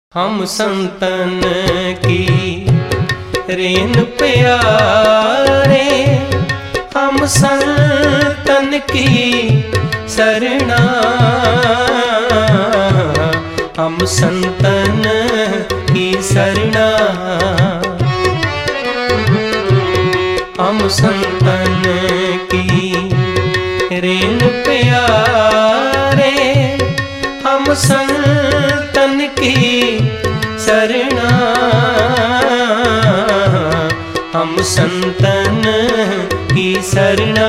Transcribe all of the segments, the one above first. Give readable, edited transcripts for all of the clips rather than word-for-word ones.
हम संतन की रेन प्यारे, हम संतन की शरणा, हम संतन की शरणा, हम संतन की रेन प्यारे, हम संतन की शरणा, हम संतन की शरणा।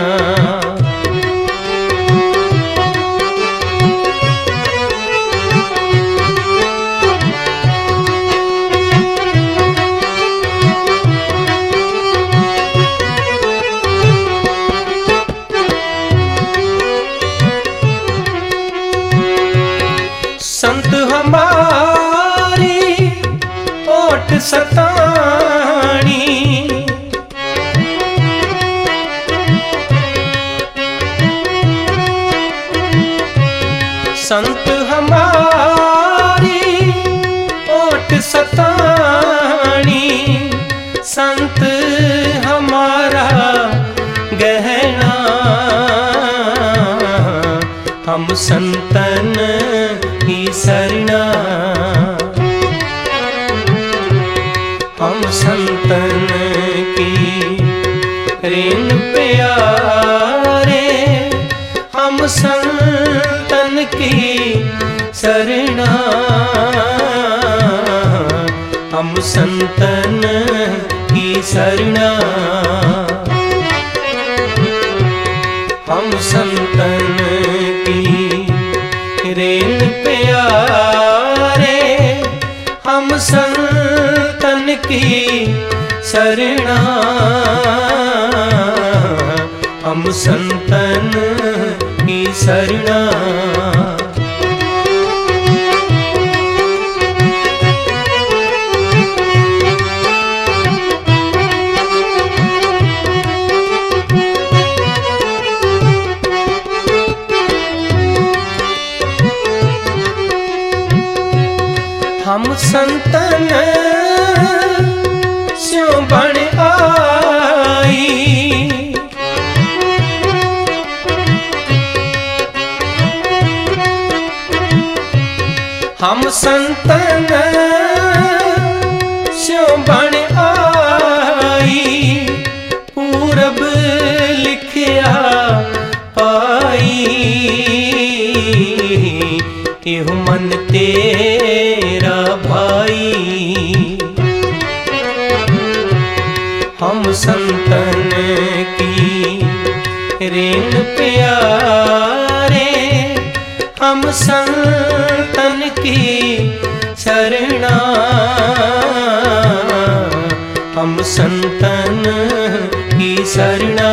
संत हमारी ओट सतानी, संत हमारी ओट सतानी, संत हमारा गहना, हम संतन की शरणा, हम संतन की रेन प्यारे, हम संतन की शरणा, हम संतन की शरणा, हम संतन की रेन प्यारे, हम संतन की शरणा, हम संतन की शरणा। हम संतन स्यों बण आई, हम संतन स्यों बण आई, पूरब लिखिया पाई, एहो मन तेरा भाई, हम संतन की रेन प्यारे, हम संतन की शरणा, हम संतन की शरणा,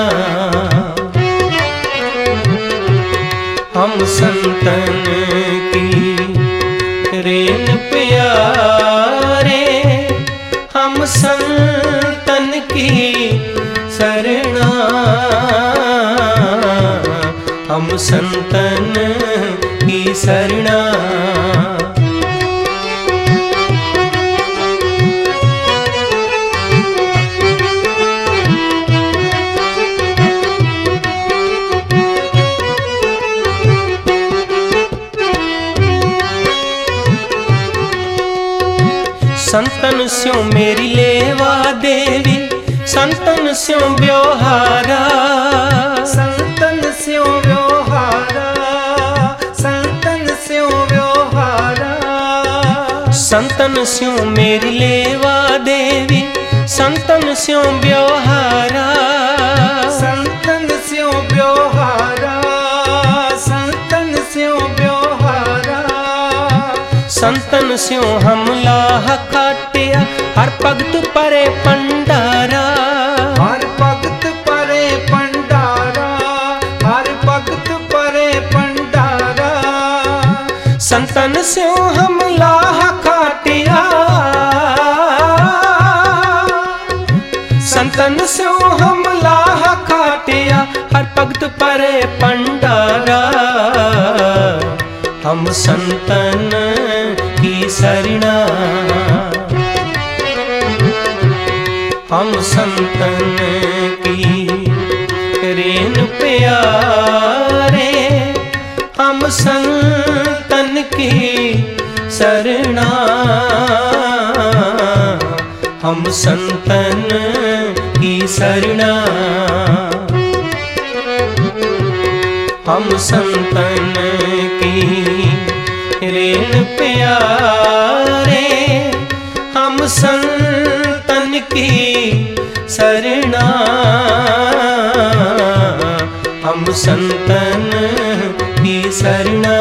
हम संतन की रेन प्यारे, हम संतन की शरणा, हम संतन की शरणा। संतन स्यों मेरी लेवा देवी, संतन स्यों ब्योहारा, संतन स्यों व्योहारा, संतन स्यों व्योहारा, संतन स्यों मेरी लेवा देवी, संतन स्यों ब्योहारा, संतन स्यों व्योहारा, संतन स्यों व्योहारा, संतन स्यों हम लाह काटिया, हर भगत परे पंडारा, हर भगत परे पंडारा, हर भगत परे पंडारा, संतन स्यों हम लाह काटिया, संतन स्यों हम लाह काटिया, हर भगत परे पंडारा, हम संतन की सरना। हम संतन की रेन प्यारे, हम संतन की सरना। हम संतन की सरना। हम संतन की रेन प्यारे, हम संतन की सरना। हम संतन की सरना।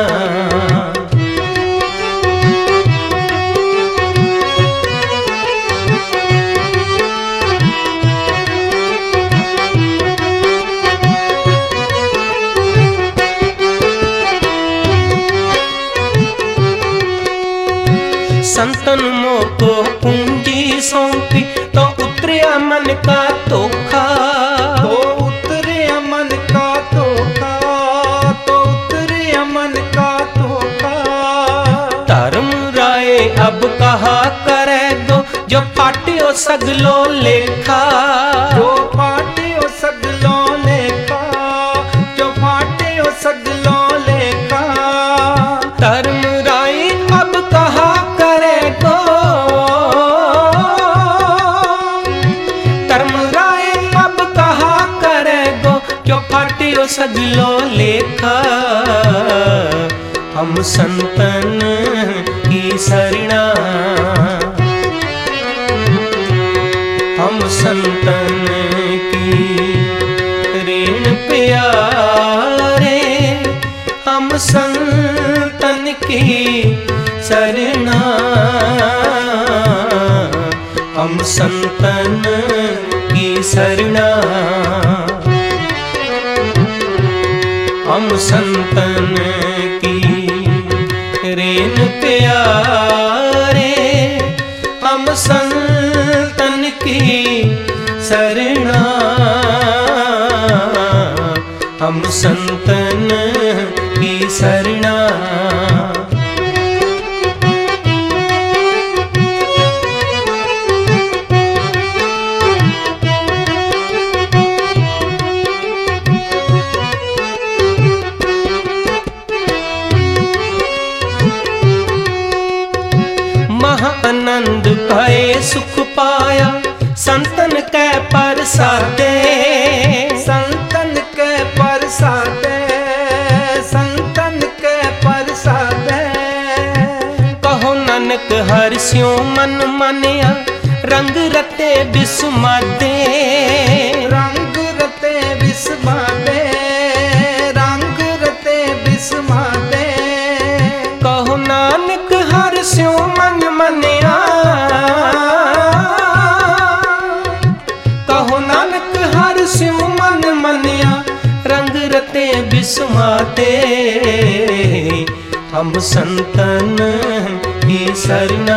संतन मोको पूंजी सौंपी, तो उतरिया मन का धोखा। तो उतरिया मन का धोखा, तो उतरिया मन का धोखा। धर्म राय अब कहा करे दो, जो पाटियो सगलो लेखा। जो पाटियो सगलो लेखा, जो पाटियो सगलो लेखा। धर्म राय अब कहा करे गो, धर्म राय अब कहा करे गो, जो पाटियो सगलो लेखा। हम संतन की सरना। हम संतन की रेन प्यारे, हम संतन की सरना। हम संतन की सरना। हम संतन की रेन प्यारे, हम संतन की सरना। हम संतन की सरना। आनंद भय सुख पाया, संतन कै परसादे। संतन कै परसादे, संतन कै परसादे। कहो नानक हर्षियों मन मानिया, रंग रते बिस्मादे। रंग रते बिस्मादे, रंग रते बिस्मादे। कहो नानक हर्षियों मन मानिया, कहो नानक हर्षियों मन मानिया, रंग रते बिस्मादे। हम संतन की सरना।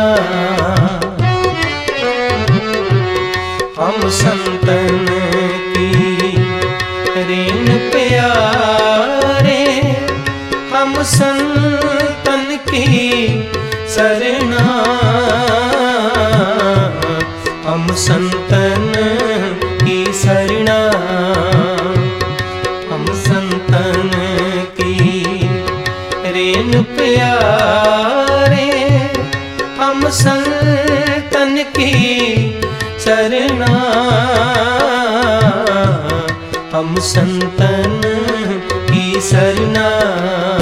हम संतन की रेन प्यारे, हम संतन की सरना। हम संतन की सरना। हम संतन की रेन प्यारे, हम संतन की सरना। हम संतन की सरना।